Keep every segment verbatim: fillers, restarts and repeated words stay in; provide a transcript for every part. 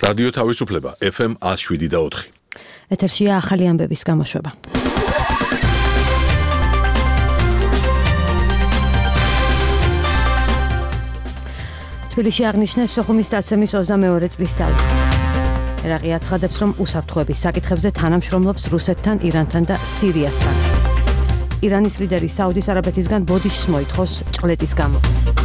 რადიო თავისუფლება ეფ ემ one oh seven და four. ეთერშია ახალი ამბების გამოშვება. თბილისში აღნიშნეს სოხუმის დაცემის ოცდამეორე წლისთავი. ერაყი აცხადებს, რომ უსაფრთხოების საკითხებზე თანამშრომლობს რუსეთთან, ირანთან და სირიასთან. ირანის ლიდერი საუდის არაბეთისგან ბოდიშს მოითხოვს ჭყლეტის გამო.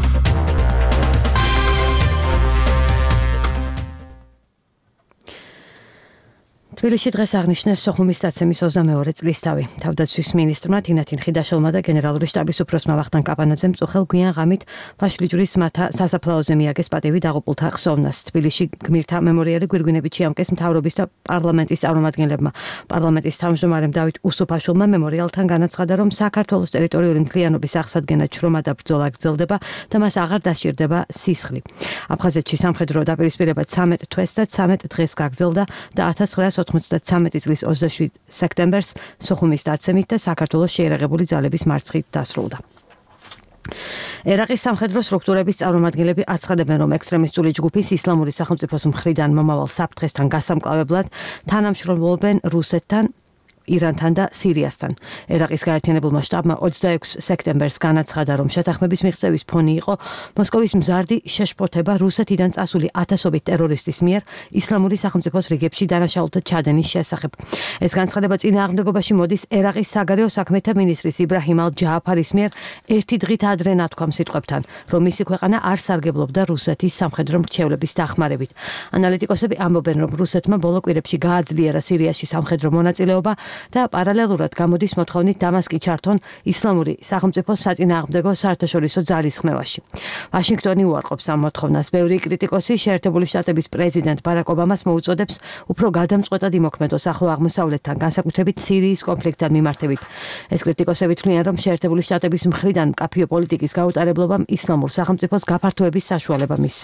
თბილისში დღეს აღნიშნეს სოხუმის დაცემის ოცდამეორე წლისთავი. თავდაცვის მინისტრმა თინათინ ხიდაშელმა და გენერალური შტაბის უფროსმა ვახტანგ კაპანაძემ წუხელ გვიან ღამით ფაშლიჯვრის მათა სასაფლაოზე მიაგეს პატივი დაღუპულთა ხსოვნას. თბილისში გმირთა მემორიალი გვირგვინებით შეამკეს მთავრობის და პარლამენტის წარმომადგენლებმა. პარლამენტის თავმჯდომარემ დავით უსუფაშვილმა მემორიალთან განაცხადა, რომ საქართველოს ტერიტორიული მთლიანობის აღსადგენად შრომა და ბრძოლა გრძელდება და მას აღარ დასჭირდება სისხლი. აფხაზეთში სამხედრო დაპირისპირება ცამეტ თვეს და ცამეტ დღეს გაგრძელდა და ათას ცხრაასი ოცდათვრამეტი წლის ოცდაშვიდ სექტემბერს სოხუმის დაცემით და საქართველოს შეიარაღებული ძალების მარცხით დასრულდა. ერაყის სამხედრო სტრუქტურების წარმომადგენლები აცხადებენ, რომ ექსტრემისტული ჯგუფის ისლამური სახელმწიფოს მხრიდან მომავალ საფრთხესთან გასამკლავებლად თანამშრომლობენ რუსეთთან, ირანთან და სირიასთან. ერაყის გაერთიანებულმა შტაბმა ოცდაექვსი სექტემბერს განაცხადა, რომ შეთანხმების მიღწევის ფონი იყო მოსკოვის მზარდი შეშფოთება რუსეთიდან წასული ათასობით ტერორისტის მიერ ისლამური სახელმწიფოს რიგებში დანაშაულთა ჩადენის შესახებ. ეს განცხადება წინააღმდეგობაში მოდის ერაყის საგარეო საქმეთა მინისტრის იბრაჰიმ ალ-ჯააფარის მიერ ერთი დღით ადრე ნათქვამ სიტყვებთან, რომ მისი ქვეყანა არ სარგებლობდა რუსეთის სამხედრო მრჩევლების დახმარებით. ანალიტიკოსები ამბობენ, რომ რუსეთმა ბოლო კვირებში გააძლიერა სირიაში სამხედრო მონაწილეობა და პარალელურად გამოდის მოთხოვნით დამასკი ჩართონ ისლამური სახელმწიფოს საწინააღმდეგო საერთაშორისო ძალისხმევაში. ვაშინგტონი უარყოფს ამ მოთხოვნას. ბევრი კრიტიკოსი შეერთებული შტატების პრეზიდენტ ბარაკ ობამას მოუწოდებს უფრო გადამწყვეტად იმოქმედოს ახლო აღმოსავლეთთან, განსაკუთრებით სირიის კონფლიქტთან მიმართებით. ეს კრიტიკოსები თვლიან, რომ შეერთებული შტატების მხრიდან მკაფიო პოლიტიკის გაუტარებლობამ ისლამურ სახელმწიფოს გაფართოების საშუალება მისცა.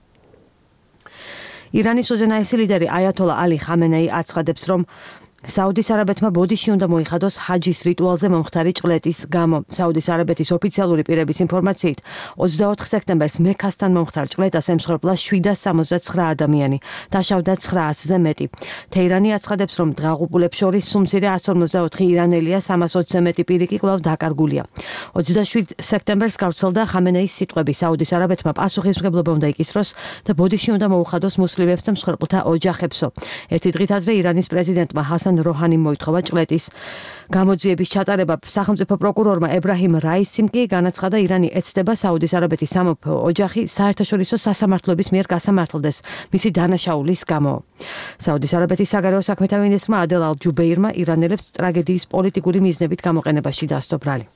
ირანის უზენაესი ლიდერი აიათოლა ალი ხამენეი აცხადებს, რომ საუდის არაბეთმა ბოდიში უნდა მოიხადოს ჰაჯის რიტუალზე მომხდარი ჭყლეტის გამო. საუდის არაბეთის ოფიციალური პირების ინფორმაციით, ოცდაოთხ სექტემბერს მექასთან მომხდარ ჭყლეტას ემსხვერპლა შვიდას სამოცდათცხრა ადამიანი, დაშავდა ცხრაასზე მეტი. თეირანი აცხადებს, რომ დაღუპულებს შორის სულ მცირე εκατს ორმოცდაოთხი ირანელია, სამას ოცზე მეტი პირი კი კვლავ დაკარგულია. ოცდაშვიდ სექტემბერს გავრცელდა ხამენეის სიტყვები, საუდის არაბეთმა პასუხისმგებლობა უნდა იკისროს და ბოდიში უნდა მოუხადოს მუსლიმებს და მსხვერპლთა ოჯახებსო. ერთი დღით ადრე ირანის პრეზიდენტმა ჰასან როჰანიმ მოითხოვა ჭყლეტის გამოძიების ჩატარება. სახელმწიფო პროკურორმა ებრაჰიმ რაისიმ კი განაცხადა, ირანი ეცდება საუდის არაბეთის სამეფო ოჯახი საერთაშორისო სასამართლოების მიერ გასამართლდეს მისი დანაშაულის გამო. საუდის არაბეთის საგარეო საქმეთა მინისტრმა ადელ ალ-ჯუბეირმა ირანელებს ტრაგედიის პოლიტიკური მიზნებით გამოყენებაში დასდო ბრალი.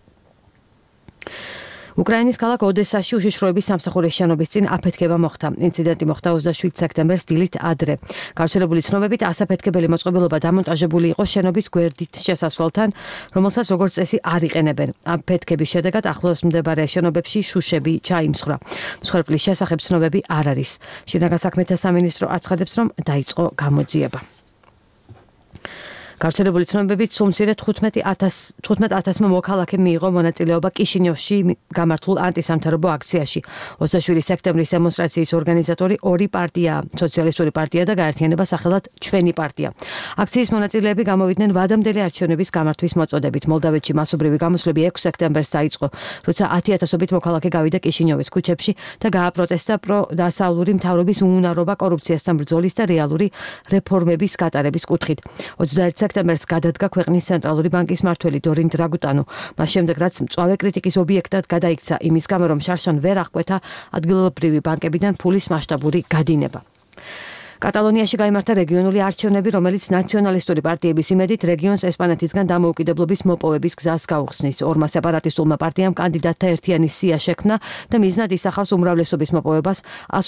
უკრაინის ქალაქ ოდესაში უშიშროების სამსახურის შენობის წინ აფეთქება მოხდა. ინციდენტი მოხდა ოცდაშვიდ სექტემბერს დილით ადრე. გავრცელებული ცნობებით ასაფეთქებელი მოწყობილობა დამონტაჟებული იყო შენობის გვერდით შესასვლელთან, რომელსაც როგორც წესი არ იყენებენ. აფეთქების შედეგად ახლოს მდებარე შენობებში შუშები ჩაიმსხვრა. მსხვერპლის შესახებ ცნობები არ არის. შინაგან საქმეთა სამინისტრო აცხადებს, რომ დაიწყო გამოძიება. გავრცელებული ცნობებით სულ მცირე თხუთმეტი ათასმა მოქალაქემ მიიღო მონაწილეობა კიშინიოვში გამართულ ანტისამთავრობო აქციაში. ოცდაშვიდი სექტემბრის დემონსტრაციის ორგანიზატორი ორი პარტიაა, სოციალისტური პარტია და გაერთიანება სახელად ჩვენი პარტია. აქციის მონაწილეები გამოვიდნენ ვადამდელი არჩევნების გამართვის მოწოდებით. მოლდავეთში მასობრივი გამოსვლები ექვსი სექტემბერს დაიწყო, როცა ათი ათასობით მოქალაქე გავიდა კიშინიოვის ქუჩებში და გააპროტესტა პროდასავლური მთავრობის უუნარობა კორუფციასთან ბრძოლის და რეალური რეფორმების გატარების კუთხით. ოცდაერთი სექტემბერს გადადგა ქვეყნის ცენტრალური ბანკის მმართველი დორინ დრაგუტანუ. მას შემდეგ რაც მწვავე კრიტიკის ობიექტად გადაიქცა იმის გამო, რომ შარშან ვერ აღკვეთა ადგილობრივი ბანკებიდან ფულის მასშტაბური გადინება. კატალონიაში გაიმართა რეგიონული არჩევნები, რომელიც ნაციონალისტური პარტიების იმედით რეგიონს ესპანეთისგან დამოუკიდებლობის მოპოვების გზას გაუხსნის. ორმა სეპარატისტულმა პარტიამ კანდიდატთა ერთიანი სია შექმნა და მიზნად ისახავს უმრავლესობის მოპოვებას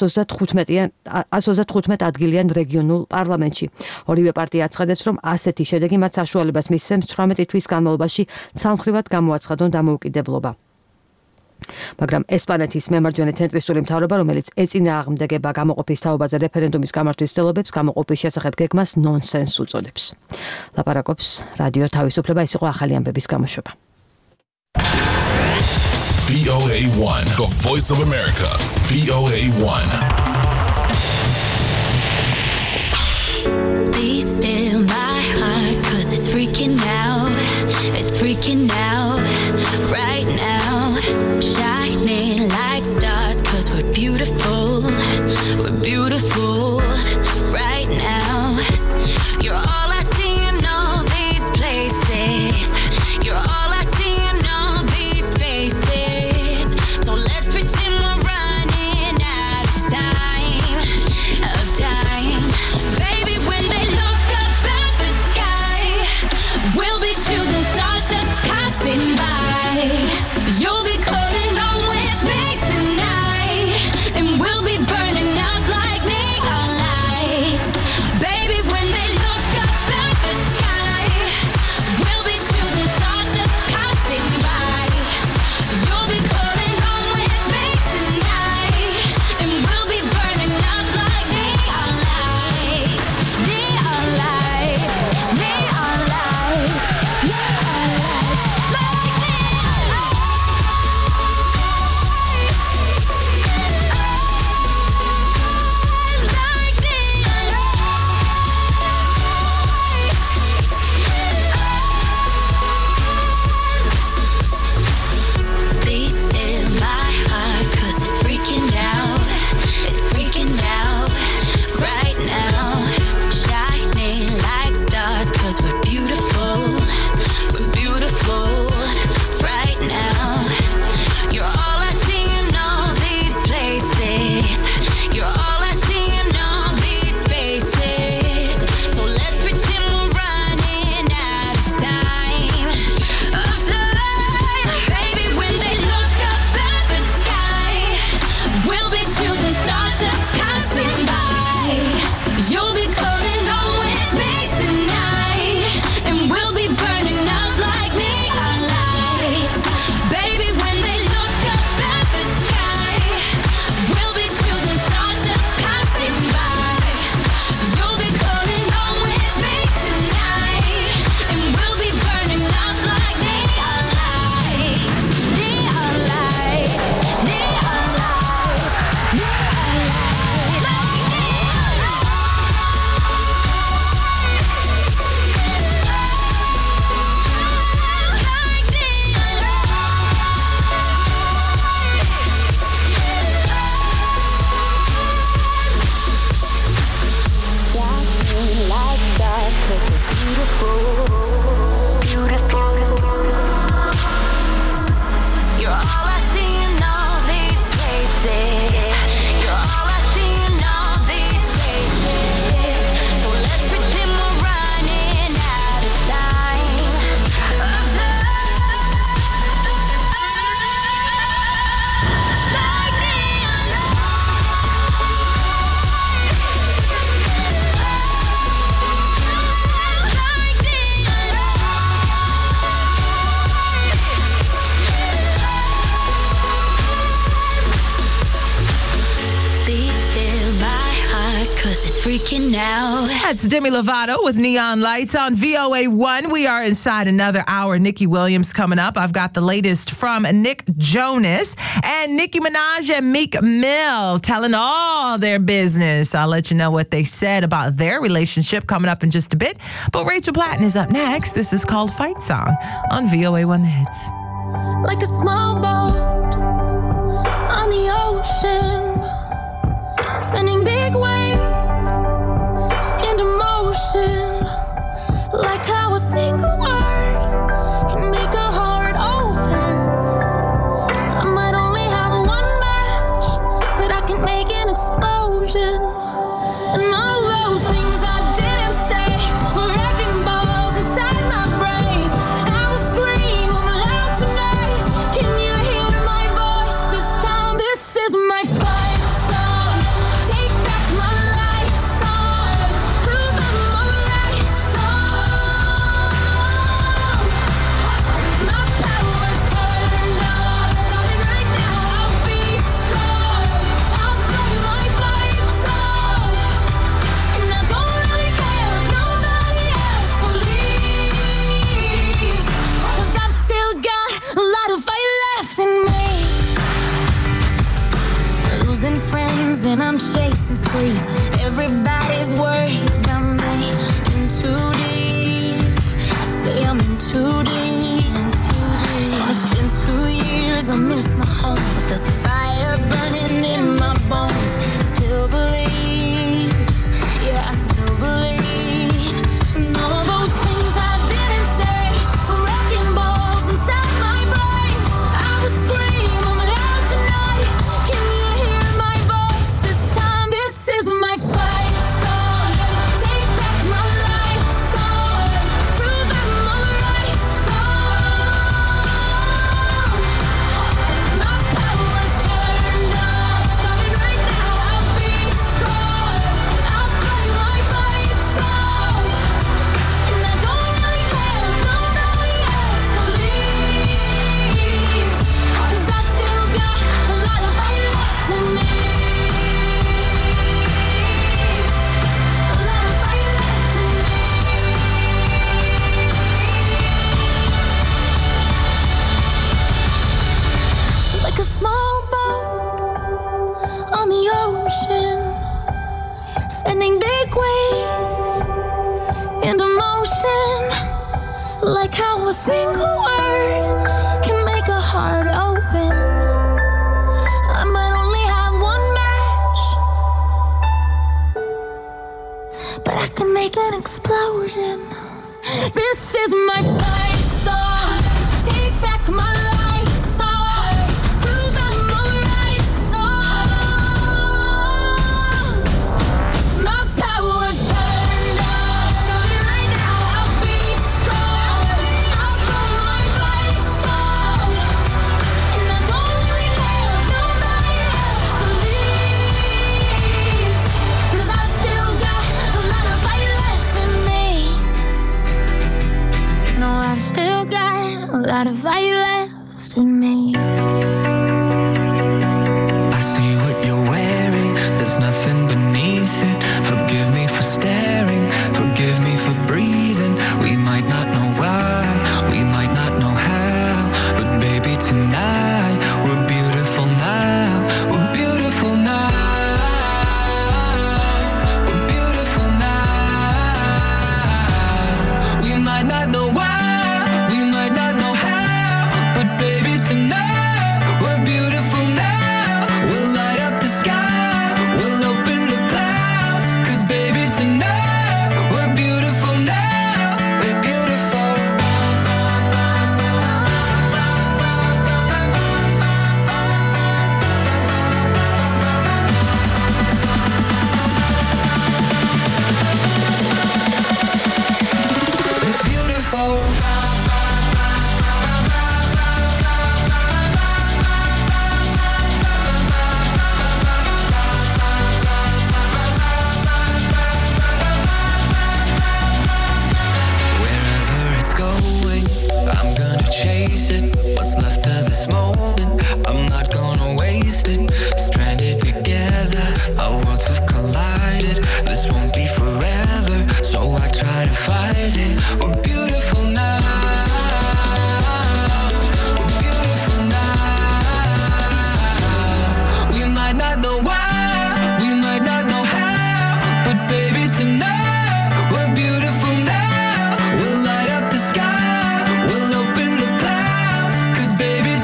εκατს ოცდათხუთმეტ ადგილიან რეგიონულ პარლამენტში. ორივე პარტია აცხადებს, რომ ასეთი შედეგი მათ საშუალებას მისცემს თვრამეტი თვის განმავლობაში ცალმხრივად გამოაცხადონ დამოუკიდებლობა. მაგრამ ესპანეთის მემარჯვენე ცენტრისტული მთავრობა, რომელიც ეწინააღმდეგება გამოყოფის თაობაზე რეფერენდუმის გამართვის ცდილობებს, გამოყოფის შესახებ გეგმას ნონსენს უწოდებს. ლაპარაკობს რადიო თავისუფლება, ეს იყო ახალი ამბების გამოშვება. V O A one, the voice of America. V O A one. freaking out. That's Demi Lovato with Neon Lights on V O A one. We are inside another hour. Nikki Williams coming up. I've got the latest from Nick Jonas and Nicki Minaj and Meek Mill telling all their business. I'll let you know what they said about their relationship coming up in just a bit. But Rachel Platten is up next. This is called Fight Song on V O A one The Hits. Like a small boat on the ocean, sending big waves into motion. Like how a single word can make a heart open. I might only have one match, but I can make an explosion. And all those things I didn't say were wrecking balls inside my brain. I will scream loud tonight. Can you hear my voice this time? This is my fight song. Take back my life song. Prove I'm alright song. My power's turned on. Starting right now, I'll be strong. I'll play my fight song. And I don't really care if nobody else believes. 'Cause I've still got a lot of fight left in me. Losing friends and I'm chasing sleep. Everybody's worried about me. In too deep. I say I'm in too deep. In too deep. And it's been two years, I miss my home. But there's a fire burning in my bones. I still believe. Yeah, I still believe. And all those things I didn't say were wrecking balls inside my brain. I will scream, I'm loud tonight. Can you hear my voice this time? This is my fight song. Take back my life song. Prove I'm alright song. My power's turned on. Starting right now, I'll be strong. I'll play my fight song. And I don't really care if nobody else believes. 'Cause I've still got a lot of fight left in me. A lot of fight left in me. Like a small boat on the ocean, sending big waves into motion. Like how a single word can make a heart open. I might only have one match, but I can make an explosion. This is my fight song. Take back my life song. Prove I'm alright song. My power's turned on. Starting right now, I'll be strong. I'll play my fight song. And I don't really care if nobody else believes. 'Cause I've still got a lot of fight left in me. No, I've still got a lot of fight left in me. I see what you're wearing, there's nothing beneath it. Forgive me for staring, forgive me for breathing. We might not know why, we might not know how, but baby tonight, we're beautiful now. We're beautiful now. We're beautiful now. We might not know why, we might not know how, but baby tonight,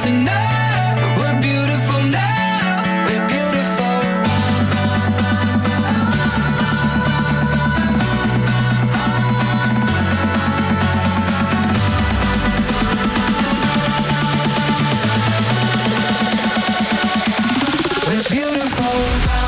tonight. We're beautiful now. We're beautiful. We're beautiful.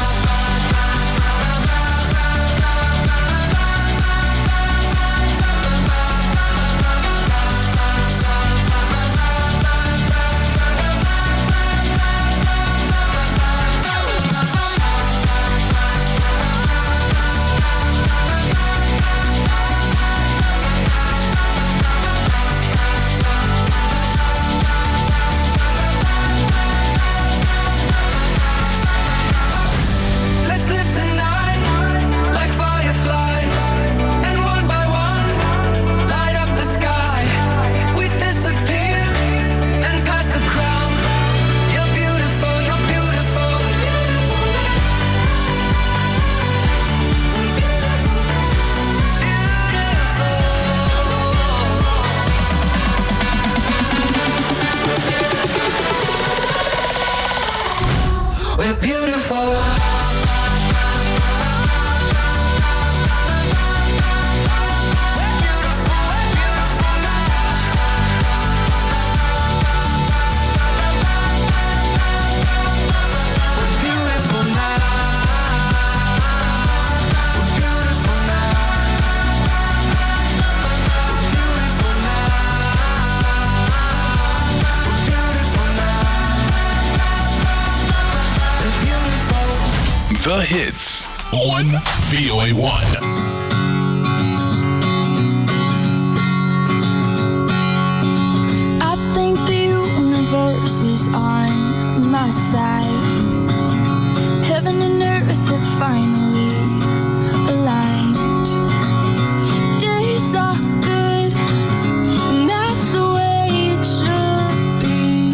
Let's live tonight like fireflies, and one by one light up the sky. We disappear and pass the crown. You're beautiful, you're beautiful. Beautiful. We're beautiful. The hits on V O A one. I think the universe is on my side. Heaven and earth have finally aligned. Days are good, and that's the way it should be.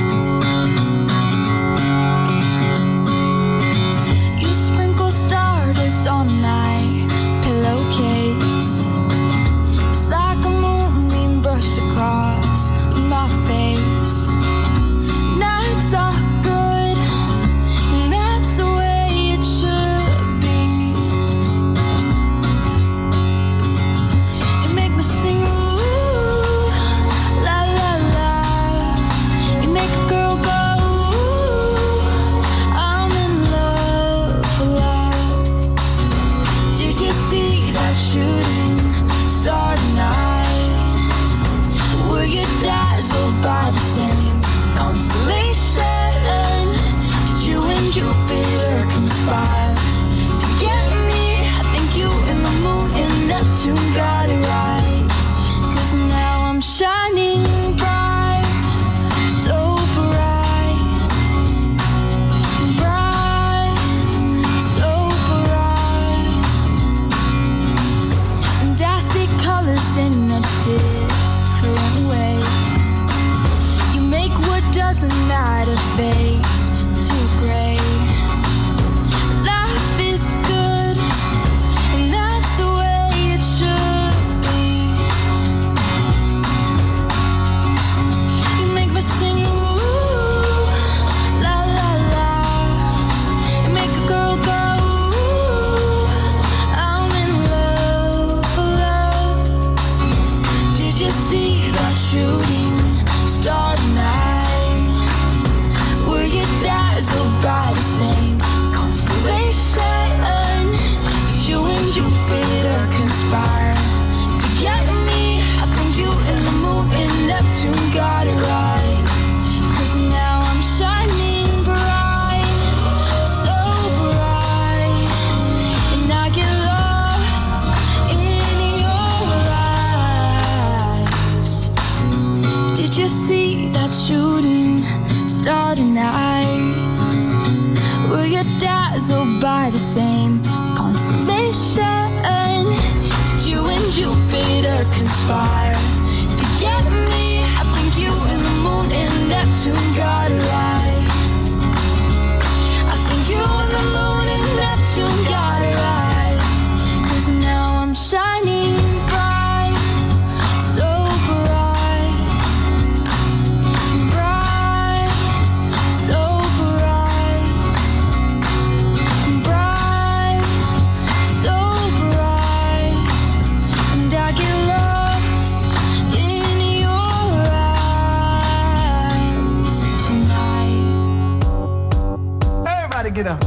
You sprinkle stardust on my pillowcase. It's like a moonbeam brushed across my face. Nights are good, and that's the way it should be. You make me sing ooh, la la la. You make a girl go ooh, I'm in love, love. Did you see that shooting star tonight? Were you dazzled by the same constellation? Did you and Jupiter conspire to get me? I think you and the moon and Neptune got it right. 'Cause now I'm shining bright, so bright, bright, so bright. And I see colors in a different way. You make what doesn't matter fade to gray. Life is good, and that's the way it should be. You make me sing ooh, la la la. You make a girl go ooh, I'm in love, love. Did you see that shooting star tonight? Were you dazzled by the same constellation? Did you and Jupiter conspire to get me? I think you and the moon and Neptune got it right. 'Cause now I'm shining bright, so bright, and I get lost in your eyes. Did you see that shooting star tonight? Were you dazzled by the same constellation? Did you and Jupiter conspire to get me? I think you and the moon and Neptune got it right. I think you and the moon and Neptune got it right. 'Cause now I'm shining bright, so bright, bright. get up.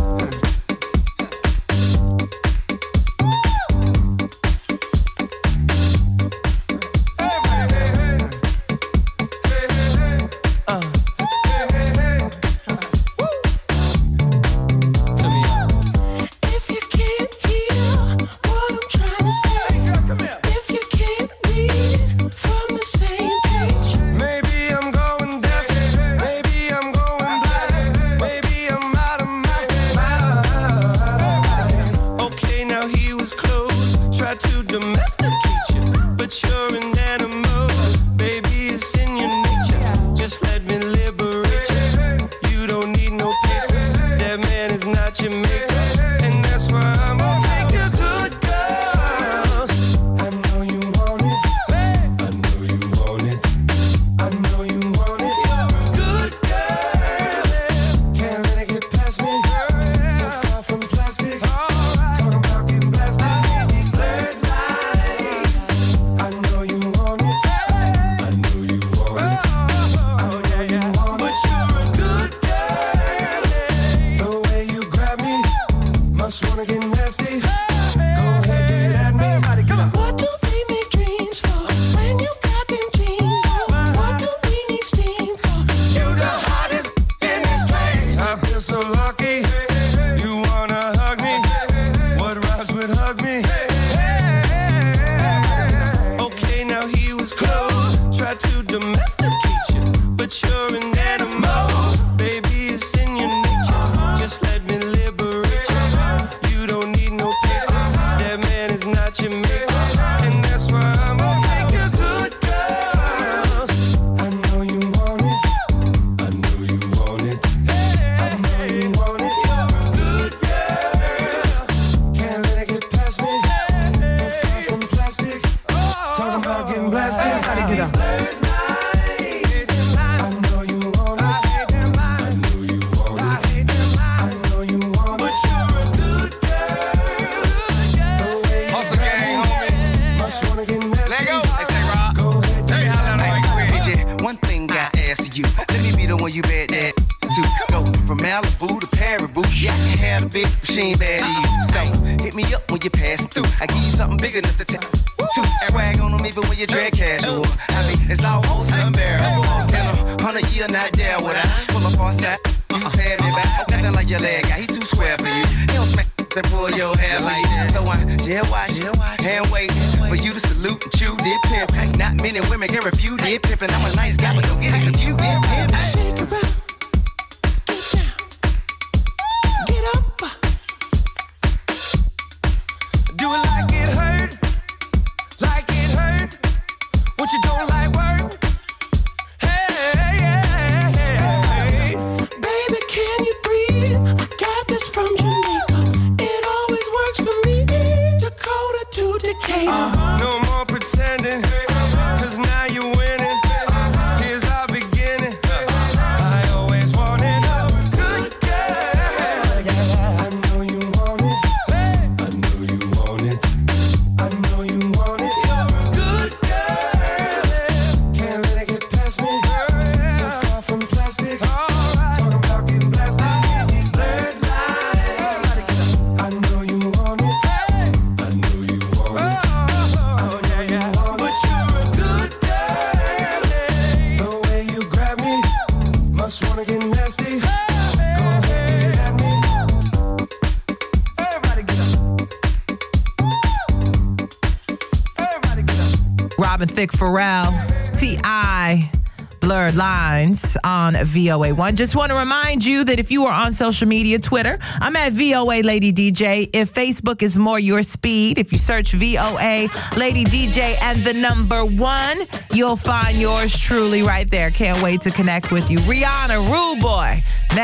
Thick Pharrell, T I Blurred Lines on V O A one. Just want to remind you that if you are on social media, Twitter, I'm at V O A Lady D J. If Facebook is more your speed, if you search V O A Lady D J and the number one, you'll find yours truly right there. Can't wait to connect with you. Rihanna, Rude Boy,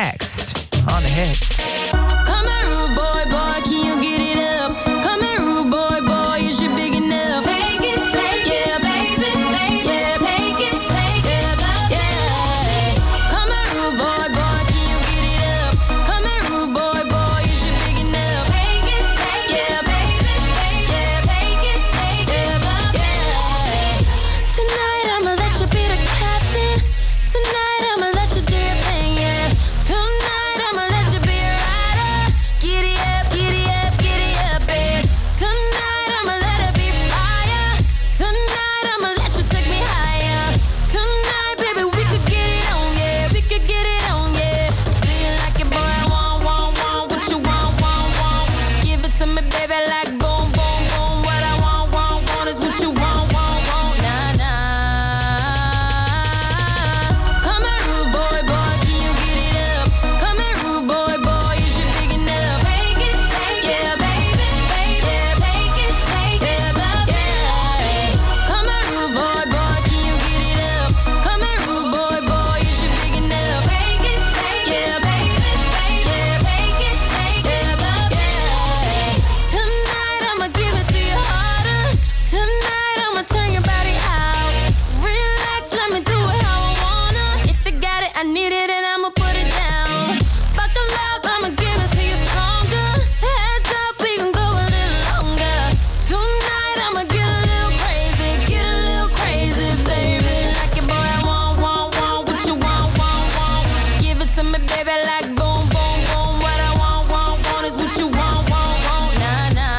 next on the hits. Come here, rude boy, boy, can you get it up? Come here, rude boy, boy, is you big enough? Take it, take it, yeah, baby, baby, yeah, take it, take it, yeah. Come here, rude boy, boy, can you get it up? Come here, rude boy, boy, is you big enough? Take it, take it, yeah, baby, baby, yeah, take it, take it, yeah. Tonight I'ma let you be the captain. Tonight I'ma let you do your thing, yeah. Tonight I'ma let you be a rider. I need it and I'ma put it down. Buckle up, I'ma give it to you stronger. Heads up, we can go a little longer. Tonight I'ma get a little crazy, get a little crazy, baby. Like it, boy, I want, want, want what you want, want, want. Give it to me, baby, like boom, boom, boom. What I want, want, want is what you want, want, want. Nah, nah.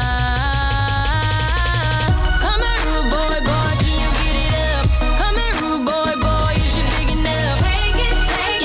Come here, rude boy, boy, can you get it up? Come here, rude boy, boy, is you big enough? Take it, take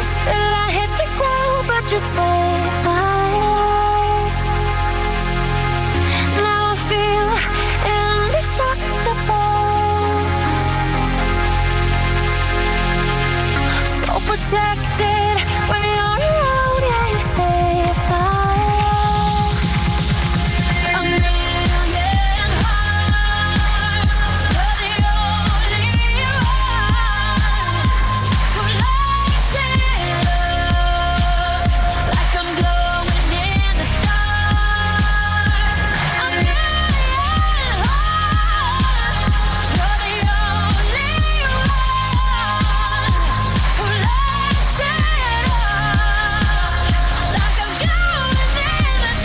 Still I hit the ground, but you say bye. Now I feel indestructible, so protected when you're around. Yeah, you say bye. A million hearts, you're the only one who lights it up like I'm glowing in the dark. A million hearts, you're the only one who lights it up like I'm glowing in the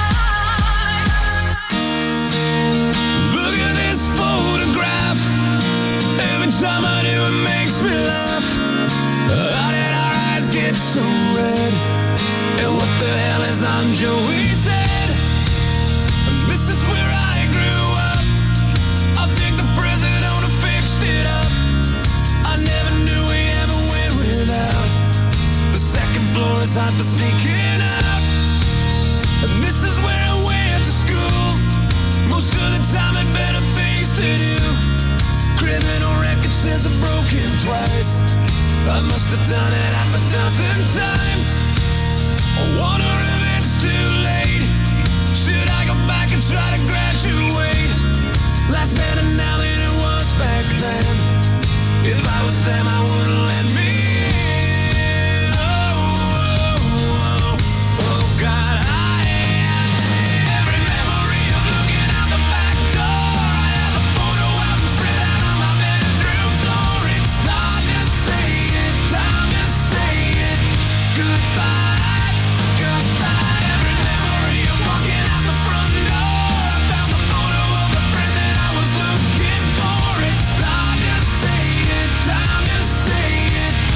dark. Look at this photograph. Every time I do, it makes me laugh. How did our eyes get so red? And what the hell is on Joey's head? This is where I grew up. I think the president who fixed it up. I never knew we ever went without. The second floor is hot for sneaking out. And this is where I went to school. Most of the time had better things to do. Criminal record says I've broken twice. I must have done it half a dozen times. I wonder if it's too late. Should I go back and try to graduate? Life's better now than it was back then. If I was them, I wouldn't let me in. Oh, oh, oh, oh, God, I every memory of looking out the back door. I have a photo album spread out on my bedroom floor. It's hard to say it, time to say it. Goodbye, goodbye. Every memory of walking out the front door. I found the photo of the friend that I was looking for. It's hard to say it, time to say it.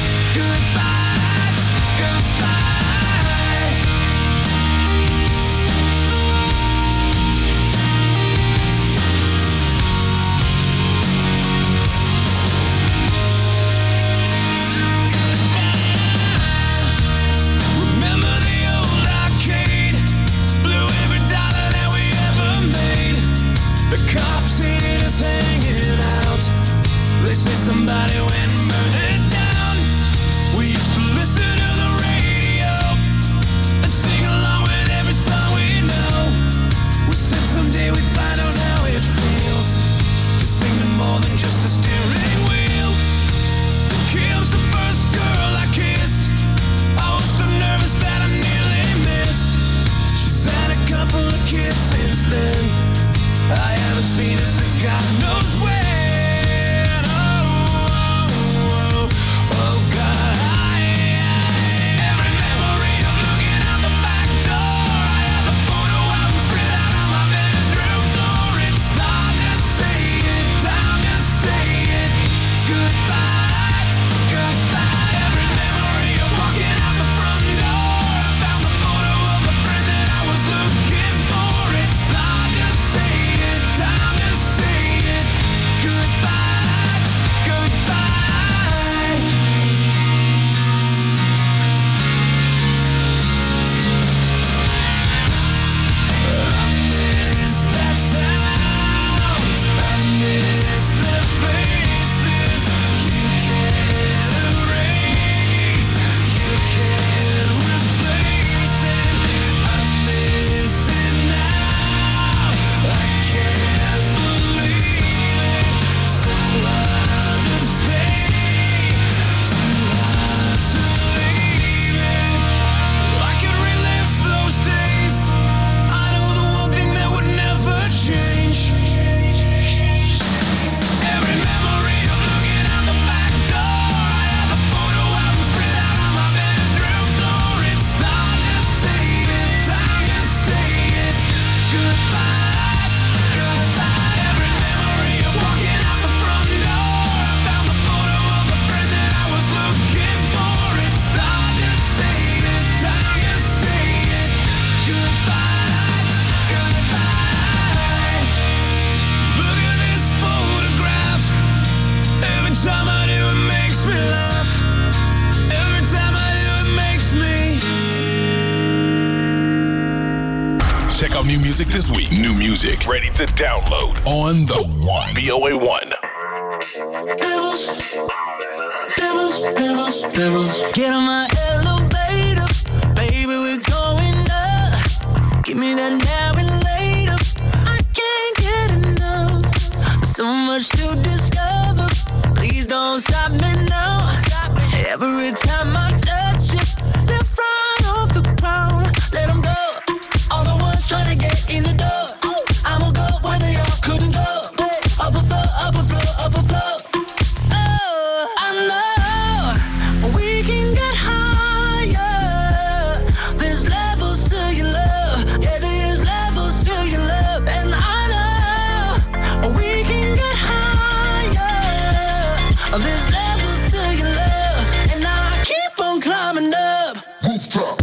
All new music this week. New music ready to download on the One. V O A One. Devils, devils, devils, devils. Get on my elevator, baby, we're going up. Give me that now and later. I can't get enough. So much to discover. Please don't stop me now. Stop me. Every time I touch it, they're flying off the ground. Let them go. All the ones trying to get in the door. I'ma go where they all couldn't go. Up a floor, up a floor, up a floor. Oh, I know we can get higher. There's levels to your love. Yeah, there's levels to your love. And I know we can get higher. There's levels to your love. And I keep on climbing up. Rooftop.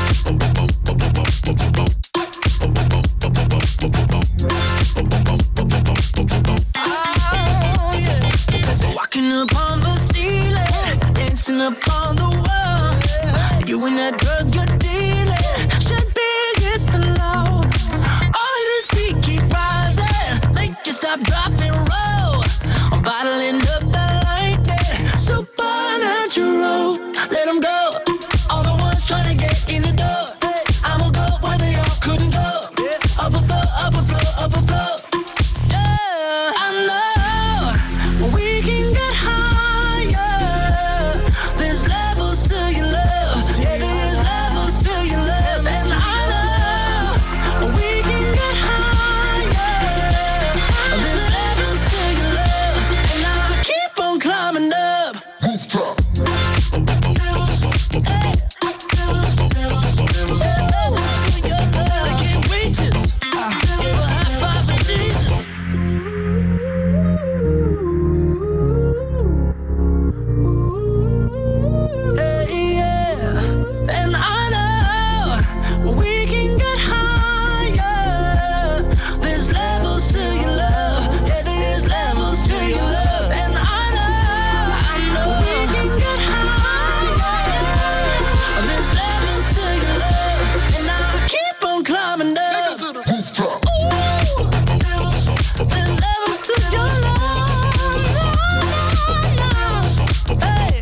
Walking upon the ceiling, dancing upon the wall. You and that drug you're dealing should be against the law. All this heat keep rising, make you stop, drop, and roll. I'm bottling up that lightning, supernatural. Let them go, all the ones trying to get in the door. I'ma go where they all couldn't go. Up a floor, up a floor, up a floor. Yeah, I know we can get higher. There's levels to your love. Yeah, there's levels to your love. And I know we can get higher. There's levels to your love. And I keep on climbing up. Rooftop. They can't reach us. Give a high five for Jesus. Hey, yeah. And I know we can get higher. There's levels to your love. Yeah, there's levels to your love. And I know, I know we can get higher. There's levels to your love. And I keep on climbing up. Ooh, there's levels to your love. Hey.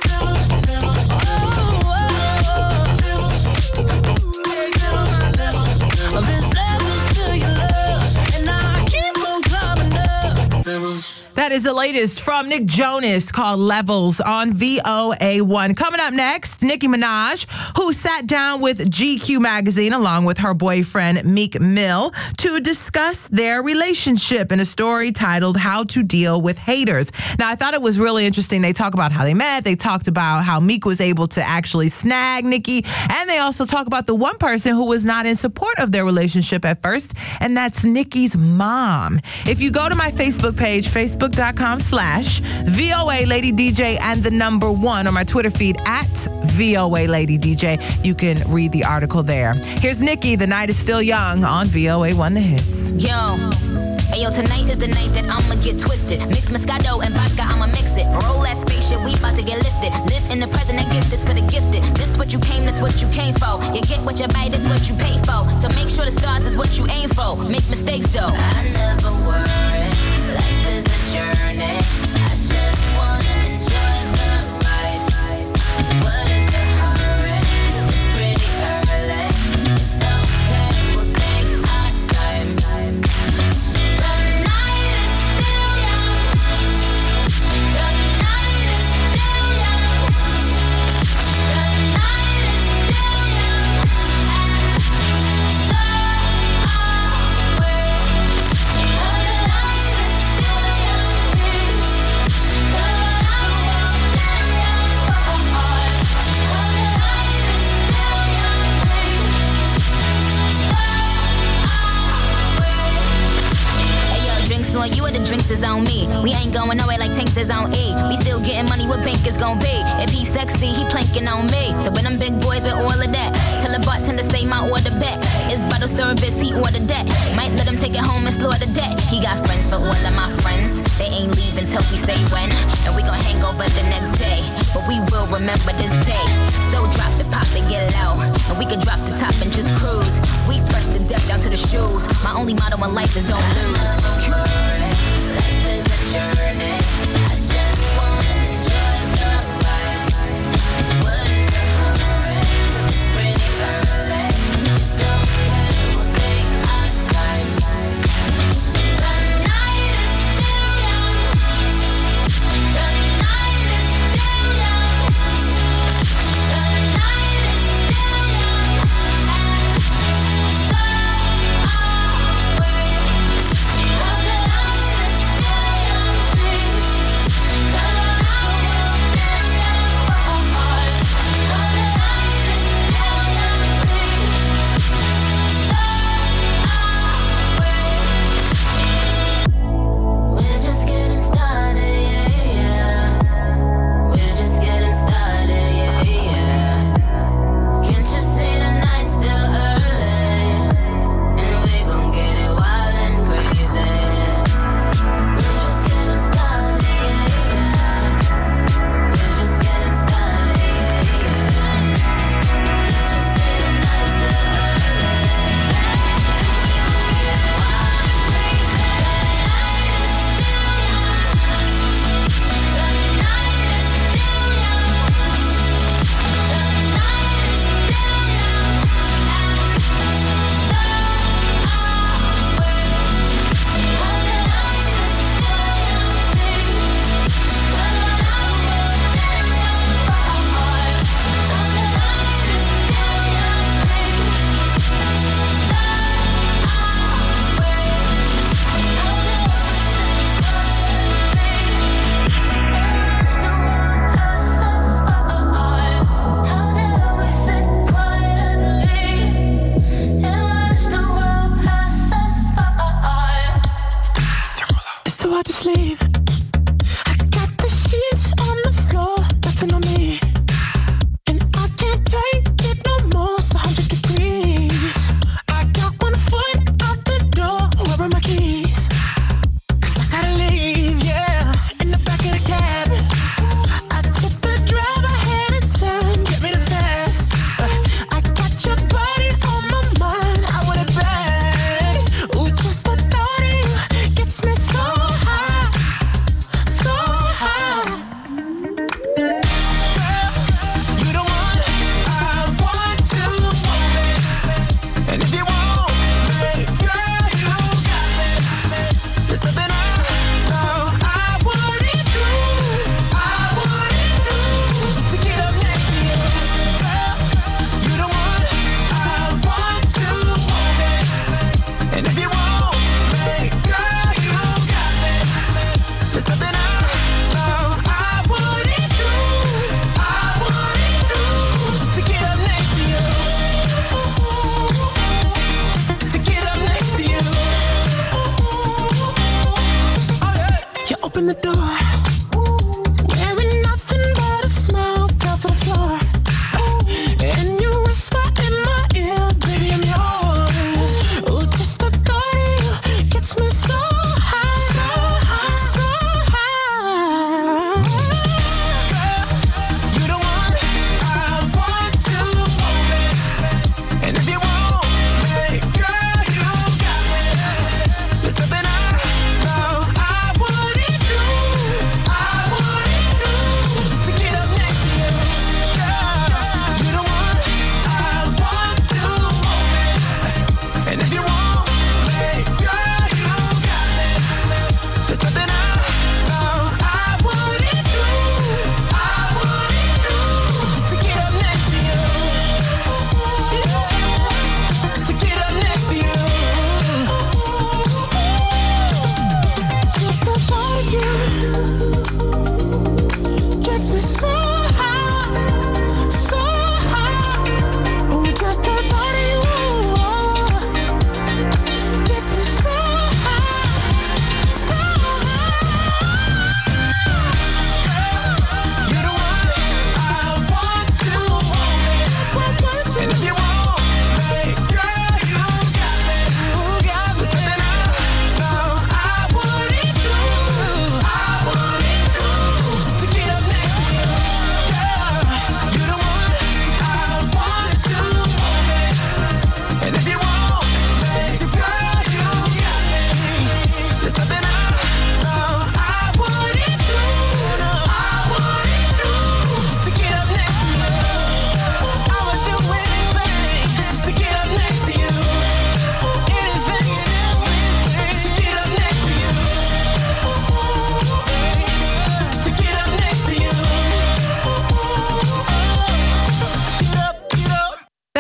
That is the latest from Nick Jonas called Levels on V O A one. Coming up next, Nicki Minaj, who sat down with G Q magazine along with her boyfriend Meek Mill to discuss their relationship in a story titled How to Deal with Haters. Now, I thought it was really interesting. They talk about how they met. They talked about how Meek was able to actually snag Nicki. And they also talk about the one person who was not in support of their relationship at first, and that's Nicki's mom. If you go to my Facebook page, facebook.com slash VOA Lady D J and the number one, or my Twitter feed at VOA Lady D J, you can read the article there. Here's Nicki, The Night is Still Young on V O A one The Hits. Yo. Ayo, tonight is the night that I'ma get twisted. Mix Moscato and vodka, I'ma mix it. Roll that spaceship, we about to get lifted. Live in the present, that gift is for the gifted. This what you came, this what you came for. You get what you buy, this what you pay for. So make sure the stars is what you aim for. Make mistakes though. I never worry, life is a journey. I just wanna enjoy the ride. What is the hurry? It's pretty early. It's okay, we'll take our time. The night is still young. The night is still young. The night is still young. And so are we. drinks is on me. We ain't going nowhere like tanks is on E. We still getting money, what bank is gon' be? If he sexy, he planking on me. So when them big boys with all of that, tell the bartender say my order back. It's bottle service, he ordered that. Might let him take it home and slaughter that. He got friends for all of my friends. They ain't leaving till we say when. And we gon' hang over the next day. But we will remember this day. So drop it, pop it, get low. And we can drop the top and just cruise. We fresh to death down to the shoes. My only motto in life is don't lose. Life is a journey. I just wanna enjoy the ride. What is the hurry? It's pretty early. It's okay, we'll take our time. The night is still young. The night is still young. The night is still young. And so are we. How the lights are still young.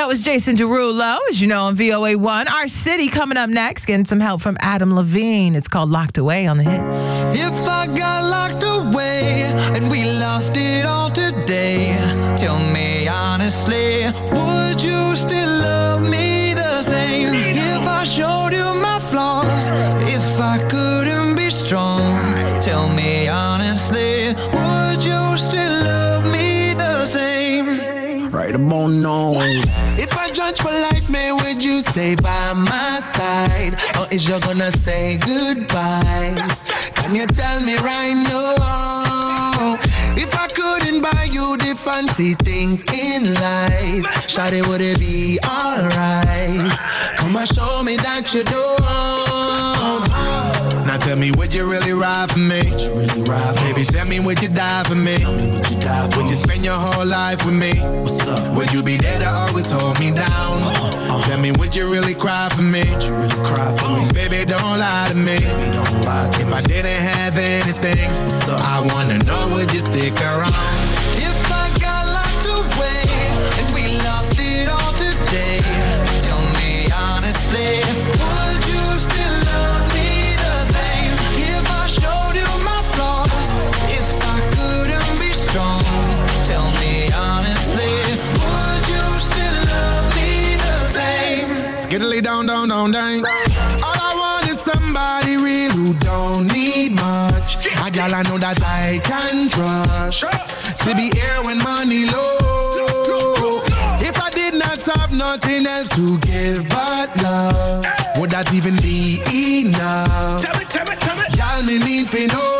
That was Jason Derulo, as you know, on V O A one. Our City coming up next, getting some help from Adam Levine. It's called Locked Away on the Hits. If I got locked away and we lost it all today, tell me honestly, would you still love me the same? If I showed you my flaws, if I couldn't be strong, tell me honestly, would you still love me the same? Right about now. If I judge for life, man, would you stay by my side? Or is you gonna say goodbye? Can you tell me right now? If I couldn't buy you the fancy things in life, shawty, would it be alright? Come and show me that you don't. Now tell me, would you really ride for me? Really ride, baby, tell me, would you die for me? Would you, die for would you spend your whole life with me? What's up? Would you be there to always hold me down? Uh-huh. Tell me, would you really cry for me? Would you really cry for me? Baby, don't lie to me. Baby, don't lie to if me. I didn't have anything, I wanna know, would you stick around? If I got locked away and we lost it all today, tell me honestly, would you still love me the same? If I showed you my flaws, if I couldn't be strong, tell me honestly, would you still love me the same? Skiddly down, down, down, down. All I want is somebody real who don't need much. A girl I know that I can trust, to be here when money low. If I did not have nothing else to give but love, would that even be enough? Tell me, tell me, tell me. Y'all me need to know.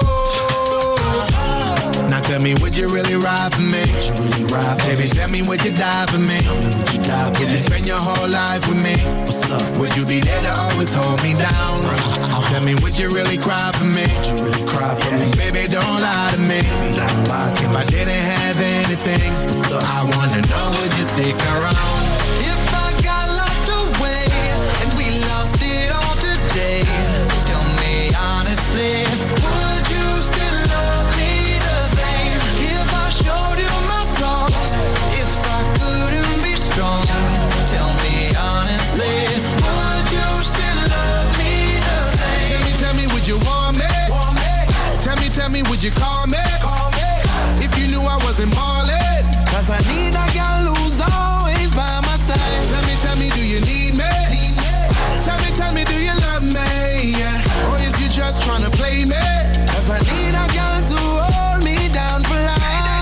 Now tell me, would you really ride for me? Would you really ride, baby? Tell me, would you die for me? Would you, die for would you spend your whole life with me? What's up? Would you be there to always hold me down? Tell me, would you really cry for me? Would you really cry for me? Baby, don't lie to me. Don't lie to if me. I didn't have anything, I wanna know, would you stick around? If I got locked away and we lost it all today, tell me honestly, would you still love me the same? If I showed you my flaws, if I couldn't be strong, tell me honestly, would you still love me the same? Tell me, tell me, would you want me? Want me? Tell me, tell me, would you call me? Call me. If you knew I wasn't ballin', cause I need a girl who's always by my side. Tell me, tell me, do you need me? Need me. Tell me, tell me, do you love me? Yeah. Or is you just tryna play me? Cause I need a girl to hold me down for life.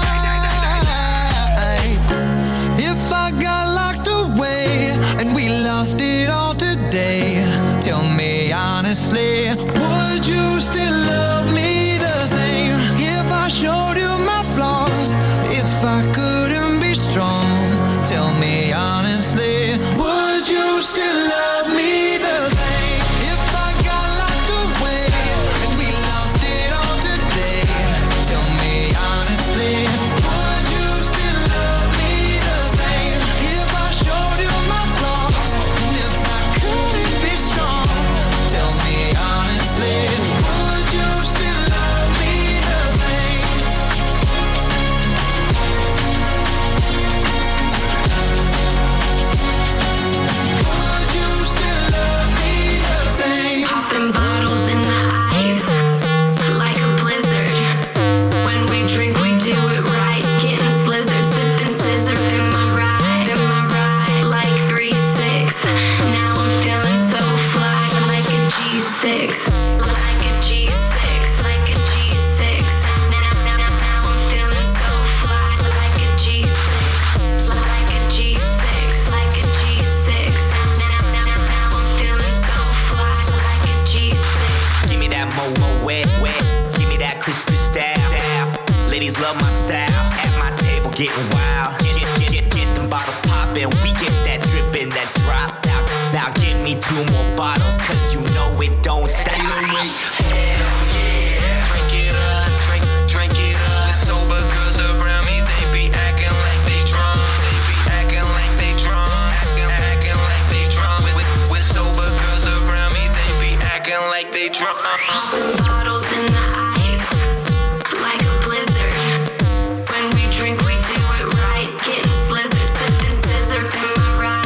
If I got locked away and we lost it all today, tell me honestly, would you still love me the same? If I showed you my flaws, if I couldn't be strong, tell me honestly, would you still love me the same? If I got locked away and we lost it all today, tell me honestly, would you still love me the same? If I showed you my flaws, and if I couldn't be strong, tell me honestly, would you still love me the same? Would you still love me the same? Popping bottles in the ice, like a blizzard. When we drink, we do it right. Getting slizzard, sipping scissor in my ride, in my ride, like three six. Now I'm feeling so fly, like a G six, like a G six, like a G six. Now, now, now, now I'm feeling so fly, like a G six, like a G six, like a G six. Now, now, now, now I'm feeling so fly, like a G six. Give me that mo-mo wet, wet. Give me that Christmas style. Ladies love my style. At my table getting wild. Get, get, get, get, get them bottles poppin'. We get that drippin', that drop. Now, now give me two more bottles, cause you know it don't stop. Hell yeah. Drink it up, drink, drink it up. Sober girls around me, they be acting like they drunk. They be acting like they drunk. Acting, acting like they drunk. With, with, with sober girls around me, they be acting like they drunk. Bottles in the ice, like a blizzard. When we drink, we do it right. Getting slizzard, sipping scissor in my ride.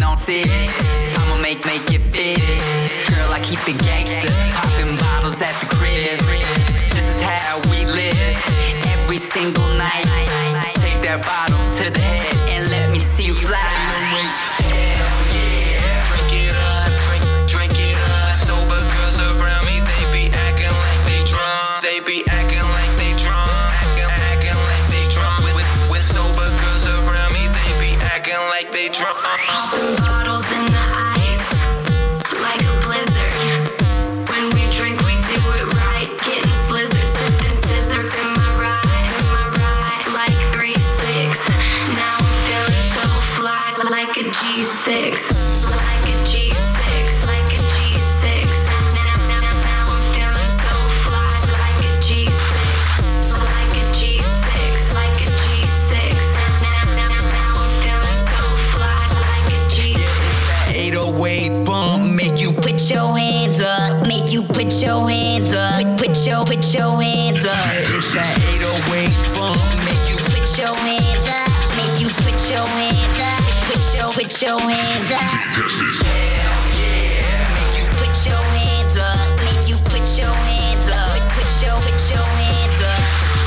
on six. I'ma make, make it big. Girl, I keep it gangster, popping bottles at the crib. This is how we live, every single night. Take that bottle to the head and let me see you fly. Hell yeah, drink it up, drink, drink it up. Sober girls around me, they be acting like they drunk. They be acting like they drunk, acting, acting like they drunk. With, with, with sober girls around me, they be acting like they drunk. Popping bottles in the ice, like a blizzard. When we drink, we do it right, getting slizzard, sipping scissor in my ride, in my ride, like three six. Now I'm feeling so fly, like a G six, like a G six, like a G six. Now, now, now I'm feeling so fly, like a G six, like a G six, like a G six. Now, now, now I'm feeling so fly, like a G six. eight oh eight bump, make you Put your hands up, make you put your hands up. Put, put your, put your hands up. It's that eight oh eight bump, make you Put your hands up, make you put your hands up. Put your, put your hands up. hell yeah. Make you put your hands up, make you put your hands up. Put your, put your hands up.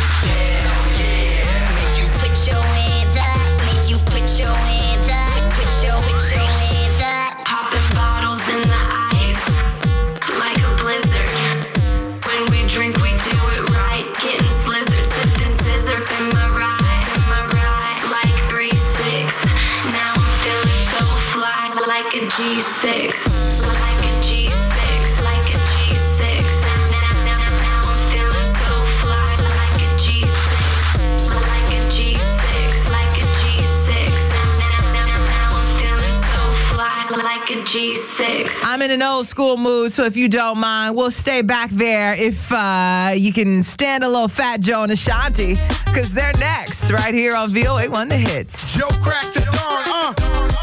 Hell yeah. Make you put your hands up, make you put your hands up. Put your, put your hands up. Popping bottles in the ice, like a blizzard. When we drink, we do it right, getting slizzard, sipping scissor in my ride, in my ride, like three six. Now I'm feeling so fly, like a G six, like a G six, like a G six. Now, now, now I'm feeling so fly, like a G six, like a G six, like a G six. Now, now, now I'm feeling so fly, like a G six. I'm in an old school mood, so if you don't mind, we'll stay back there if uh, you can stand a little Fat Joe and Ashanti, because they're next, right here on V O A one The Hits. Joe cracked the dawn, uh.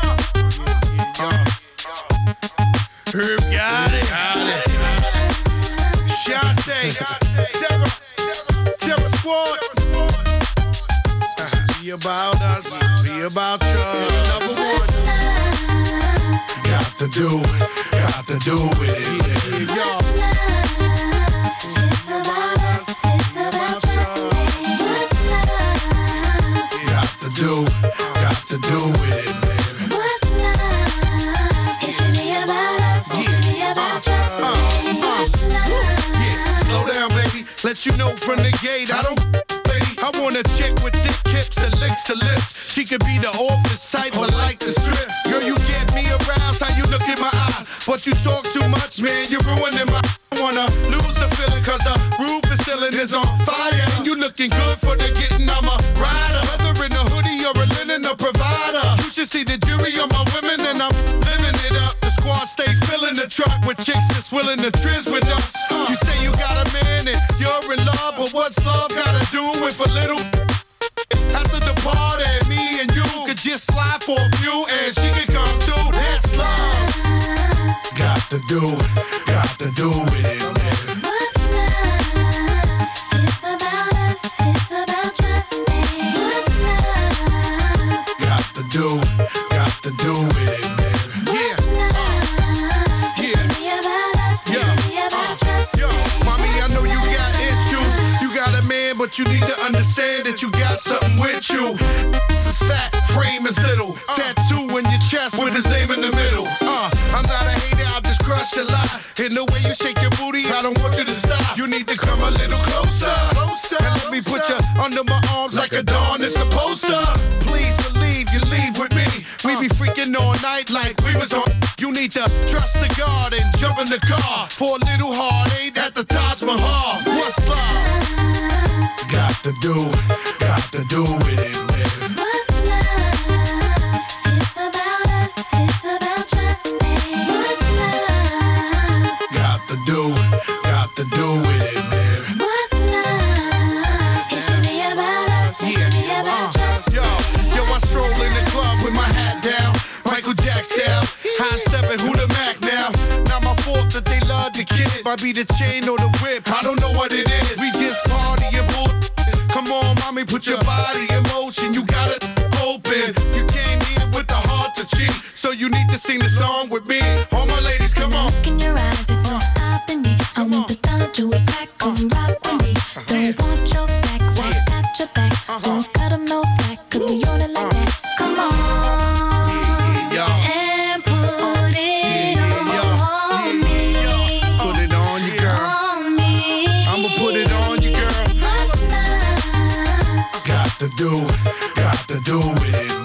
uh. Herb got it, got it. Shante, Terror, Terror Squad. Uh, be about us, be about you. Number one. Got to do, got to do with it, y'all. It's about us, it's about just me. What's love? Got to do, got to do with it, man. What's love? It should be about us, it should be about just me. What's love? Yeah, slow down, baby. Let you know from the gate, I don't, lady. I want a chick with thick hips that licks her lips. She could be the office type, but like the strip. Girl, you get me aroused, how you look in my eyes. But you talk too much, man, you're ruining my. I wanna lose the feeling, cause the roof is ceiling is on fire. And you looking good for the getting, I'm a rider. Whether in a hoodie or a linen, a provider. You should see the jury on my women, and I'm living it up. The squad stay filling the truck with chicks that's willing to trizz with us. You say you got a man and you're in love, but what's love gotta do with a little? After the party, me and you could just slide for a few, and she could come too. That's love. Got to do, got to do with it, man. What's love? It's about us, it's about just me. What's love? Got to do, got to do with it, man. What's love? It should be about us, it should be about just me. Yo, mommy, I know you got issues. You got a man, but you need to understand that you got something with you. This is fat, frame is little. Tattoo in your chest with his name in the middle. Uh, I'm not a hater, I'll just crush a lot. In the way you shake your booty, I don't want you to stop. You need to come a little closer. Closer. And let me put you under my arms like a dawn is supposed to. Please believe you leave with me. We be freaking all night like we was on. You need to trust the God and jump in the car for a little heartache at the Taj Mahal. What's love? Got to do, got to do with it, man. What's love? It's about us, it's about just me. What's love? Got to do, got to do with it, man. What's love? It should be about us, it should be about just Yo, yo, I stroll in the club with my hat down, Michael Jack style, high stepping, who the Mac now? Not my fault that they love the kid. Might be the chain or the whip, I don't know what it is. We just party and bull. Come on, mommy, put your body in motion. You got it. open. You came here with the heart to cheat, so you need to sing the song with me. All my ladies, come on. Look in your eyes, there's no stopping me. I want the thought to it back, come rock with me. Don't want your stacks, I've got your back. Don't cut them no slack, cause we on it like that. Come on, and put it on me. Put it on you, girl. On me. I'ma put it on you, girl. Last night, Got to do it, got to do with it.